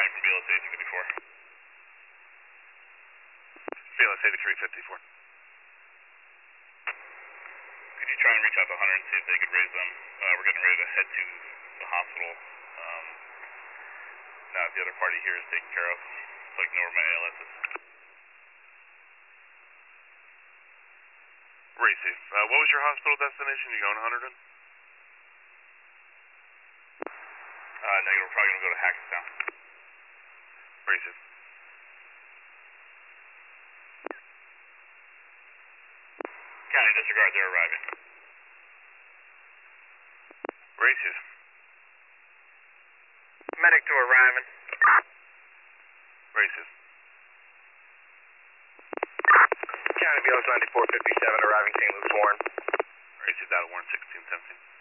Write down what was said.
calling from BLS 8354. BLS 8354. Could you try and reach out to Hunter and see if they could raise them? We're getting ready to head to the hospital. Now the other party here is taken care of. So I can know where my ALS is. Racy, what was your hospital destination? You going to Hunterdon? Negative, we're probably going to go to Hackettstown. Racy. County disregard, they're arriving. Racy. Medic to arriving. Racy. County BLS 9457 arriving St. Luke's Warren. Racy, data Warren 1617.